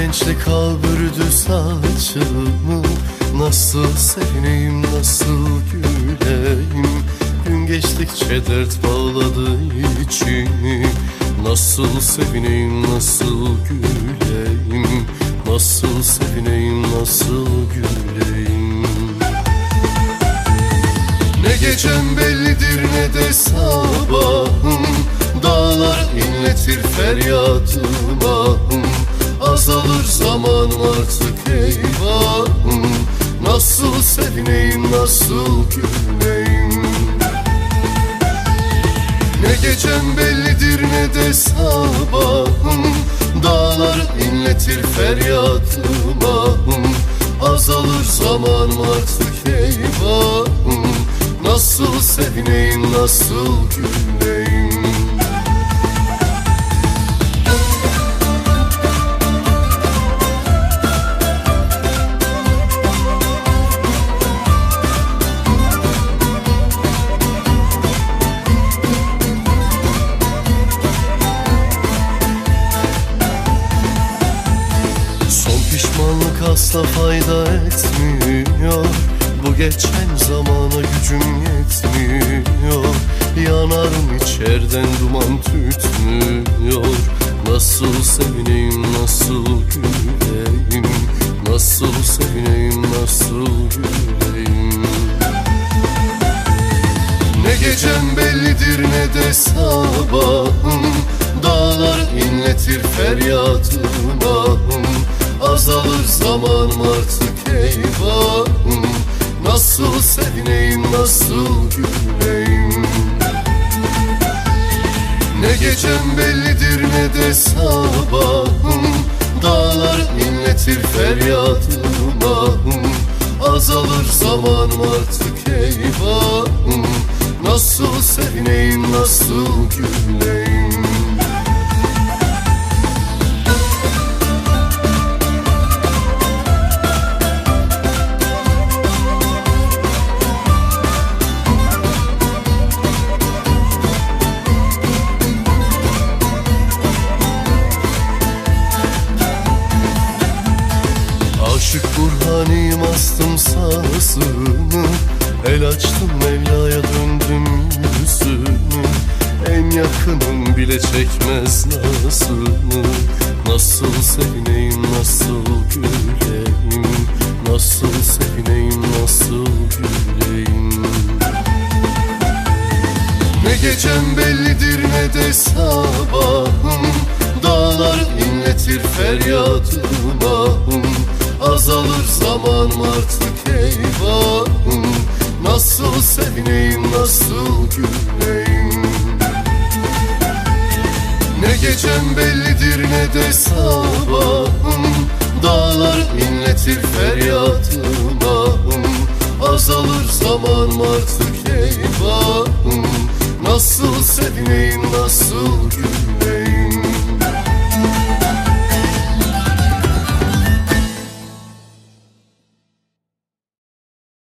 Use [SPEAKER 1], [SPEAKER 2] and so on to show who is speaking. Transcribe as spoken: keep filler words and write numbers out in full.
[SPEAKER 1] gençlik al bürüdü saçımı. Nasıl sevineyim, nasıl güleyim. Gün geçtikçe dert bağladı içimi. Nasıl sevineyim, nasıl güleyim. Nasıl sevineyim, nasıl güleyim. Ne gecem bellidir ne de sabahım. Dağlar inletir feryatım ahım. Azalır zamanım artık eyvahım. Nasıl sevineyim, nasıl güleyim. Ne gecem bellidir ne de sabahım. Dağlar inletir feryatım ahım. Azalır zamanım artık eyvahım. Nasıl sevineyim, nasıl güleyim. Pişmanlık asla fayda etmiyor. Bu geçen zamana gücüm yetmiyor. Yanarım içerden duman tütmüyor. Nasıl sevineyim, nasıl güleyim. Nasıl sevineyim, nasıl güleyim. Ne gecem bellidir ne de sabahım. Dağlar inletir feryatım ahım. Azalır zamanım artık eyvahım. Nasıl sevineyim, nasıl güleyim. Ne gecem bellidir ne de sabahım. Dağlar inletir feryatım ahım. Azalır zamanım artık eyvahım. Nasıl sevineyim, nasıl güleyim. Aşık Burhaniyim, astım sazımı. El açtım Mevla'ya, döndüm yüzümü. En yakınım bile çekmez nazımı. Nasıl sevineyim, nasıl güleyim. Nasıl sevineyim, nasıl güleyim. Ne gecem bellidir ne de sabahım. Dağlar inletir feryatım ahım. Azalır zamanım artık eyvahım. Nasıl sevineyim, nasıl güleyim. Ne gecem bellidir ne de sabahım. Dağlar inletir feryatım ahım. Azalır zamanım artık eyvahım. Nasıl sevineyim, nasıl güleyim.